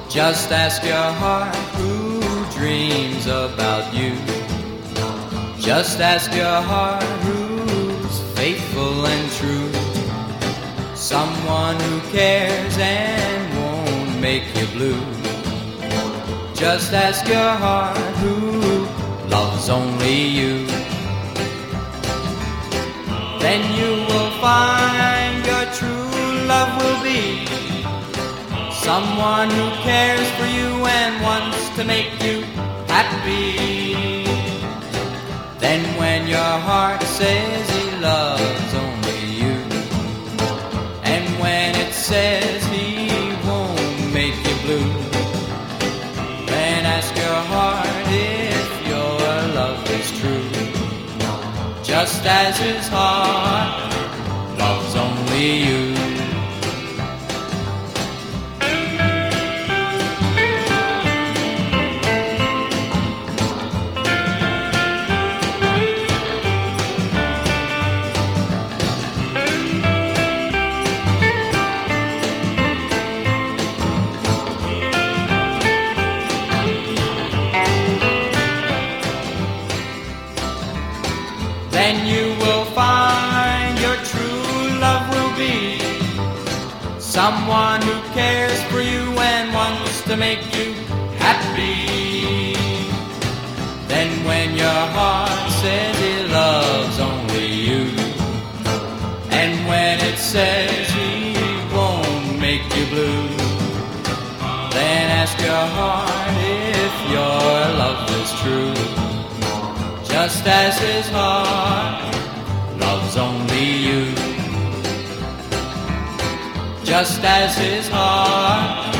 Just ask your heart who dreams about you. Just ask your heart who's faithful and true. Someone who cares and won't make you blue. Just ask your heart who loves only you. Then you will find your true love will be someone who cares for you and wants to make you happy. Then when your heart says he loves only you, and when it says he won't make you blue, then ask your heart if your love is true. Just as his heart loves only you. Then you will find your true love will be someone who cares for you and wants to make you happy. Then when your heart says it loves only you, and when it says he won't make you blue, then ask your heart if your love is true. Just as his heart loves only you. Just as his heart